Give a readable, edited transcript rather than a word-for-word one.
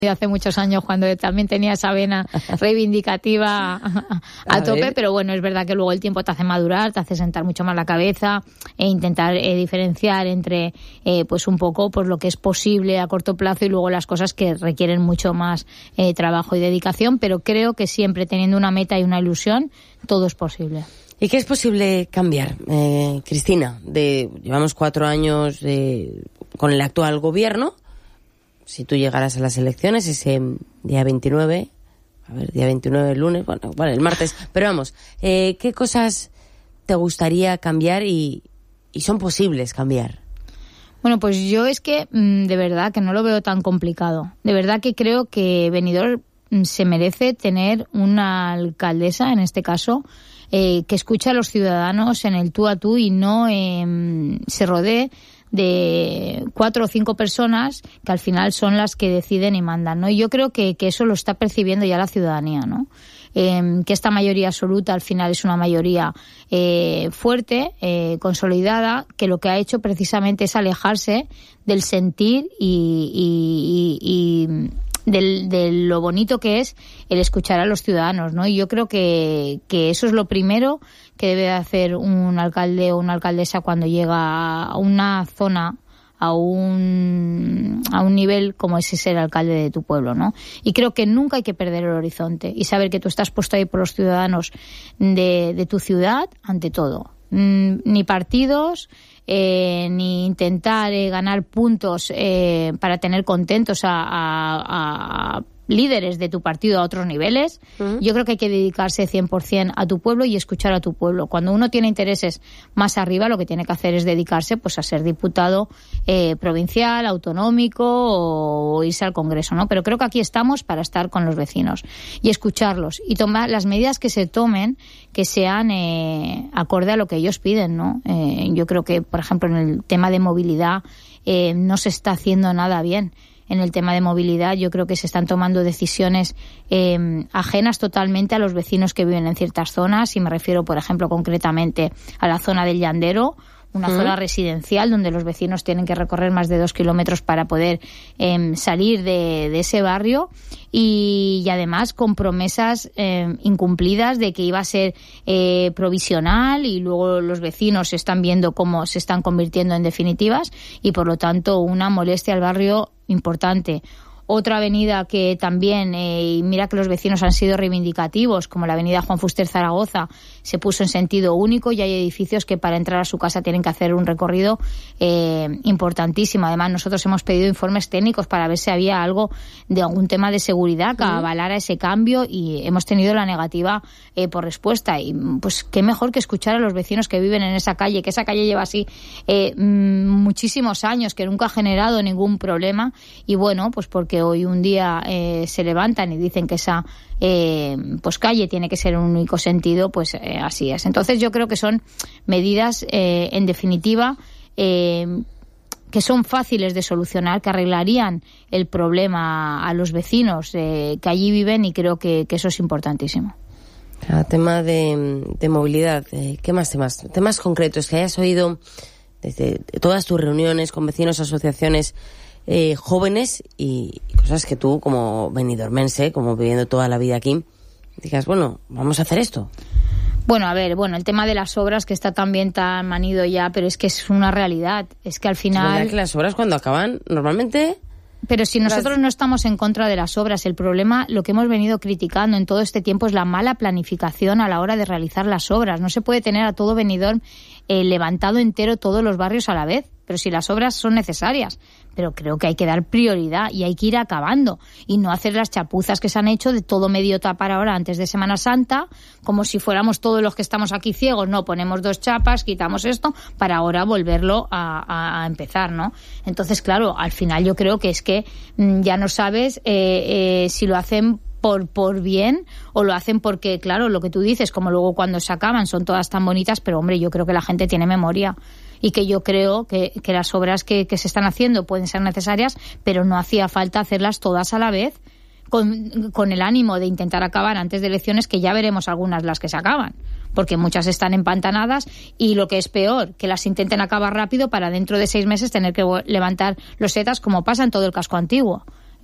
hace muchos años cuando también tenía esa vena reivindicativa a tope, pero bueno, es verdad que luego el tiempo te hace madurar, te hace sentar mucho más la cabeza e intentar diferenciar entre pues un poco pues lo que es posible a corto plazo y luego las cosas que requieren mucho más trabajo y dedicación, pero creo que siempre teniendo una meta y una ilusión, todo es posible. ¿Y qué es posible cambiar, Cristina? Llevamos 4 años con el actual gobierno. Si tú llegaras a las elecciones ese día 29, día 29 el lunes, el martes, pero vamos, ¿qué cosas te gustaría cambiar y son posibles cambiar? Bueno, pues yo es que de verdad que no lo veo tan complicado. De verdad que creo que Benidorm se merece tener una alcaldesa, en este caso, que escuche a los ciudadanos en el tú a tú y no se rodee de 4 o 5 personas que al final son las que deciden y mandan, ¿no? Y yo creo que eso lo está percibiendo ya la ciudadanía, ¿no? Que esta mayoría absoluta al final es una mayoría fuerte, consolidada, que lo que ha hecho precisamente es alejarse del sentir y de lo bonito que es el escuchar a los ciudadanos, ¿no? Y yo creo que eso es lo primero que debe hacer un alcalde o una alcaldesa cuando llega a una zona, a un nivel como ese ser alcalde de tu pueblo, ¿no? Y creo que nunca hay que perder el horizonte y saber que tú estás puesto ahí por los ciudadanos de tu ciudad ante todo. Ni partidos, ni intentar ganar puntos para tener contentos a líderes de tu partido a otros niveles. Yo creo que hay que dedicarse 100% a tu pueblo y escuchar a tu pueblo. Cuando uno tiene intereses más arriba, lo que tiene que hacer es dedicarse pues a ser diputado provincial, autonómico o irse al Congreso, ¿no? Pero creo que aquí estamos para estar con los vecinos y escucharlos y tomar las medidas que se tomen que sean acorde a lo que ellos piden, ¿no? Yo creo que, por ejemplo, en el tema de movilidad no se está haciendo nada bien. En el tema de movilidad yo creo que se están tomando decisiones ajenas totalmente a los vecinos que viven en ciertas zonas, y me refiero, por ejemplo, concretamente a la zona del Llandero, una zona residencial donde los vecinos tienen que recorrer más de 2 kilómetros para poder salir de ese barrio y además con promesas incumplidas de que iba a ser provisional, y luego los vecinos están viendo cómo se están convirtiendo en definitivas y por lo tanto una molestia al barrio importante. Otra avenida que también, y mira que los vecinos han sido reivindicativos, como la avenida Juan Fuster Zaragoza, se puso en sentido único y hay edificios que para entrar a su casa tienen que hacer un recorrido importantísimo. Además, nosotros hemos pedido informes técnicos para ver si había algo de algún tema de seguridad que avalara ese cambio y hemos tenido la negativa por respuesta. Y pues qué mejor que escuchar a los vecinos que viven en esa calle, que esa calle lleva así muchísimos años, que nunca ha generado ningún problema, y bueno, pues porque hoy un día se levantan y dicen que esa pues calle tiene que ser un único sentido, pues así es. Entonces yo creo que son medidas en definitiva que son fáciles de solucionar, que arreglarían el problema a los vecinos que allí viven, y creo que eso es importantísimo. El tema de movilidad, ¿qué más temas concretos que hayas oído desde todas tus reuniones con vecinos, asociaciones jóvenes y cosas que tú, como benidormense, como viviendo toda la vida aquí, digas, bueno, vamos a hacer esto? Bueno, a ver, el tema de las obras, que está también tan manido ya, pero es que es una realidad. Es que al final... Es verdad que las obras cuando acaban, normalmente... Pero si nosotros no estamos en contra de las obras, el problema, lo que hemos venido criticando en todo este tiempo, es la mala planificación a la hora de realizar las obras. No se puede tener a todo Benidorm levantado entero, todos los barrios a la vez. Pero si las obras son necesarias, pero creo que hay que dar prioridad y hay que ir acabando y no hacer las chapuzas que se han hecho de todo medio tapar ahora antes de Semana Santa, como si fuéramos todos los que estamos aquí ciegos. No, ponemos 2 chapas, quitamos esto para ahora volverlo a empezar, ¿no? Entonces, claro, al final yo creo que es que ya no sabes si lo hacen por bien o lo hacen porque, claro, lo que tú dices, como luego cuando se acaban son todas tan bonitas, pero hombre, yo creo que la gente tiene memoria. Y que yo creo que las obras que se están haciendo pueden ser necesarias, pero no hacía falta hacerlas todas a la vez con el ánimo de intentar acabar antes de elecciones, que ya veremos algunas las que se acaban, porque muchas están empantanadas, y lo que es peor, que las intenten acabar rápido para dentro de 6 meses tener que levantar losetas, como pasa en todo el casco antiguo.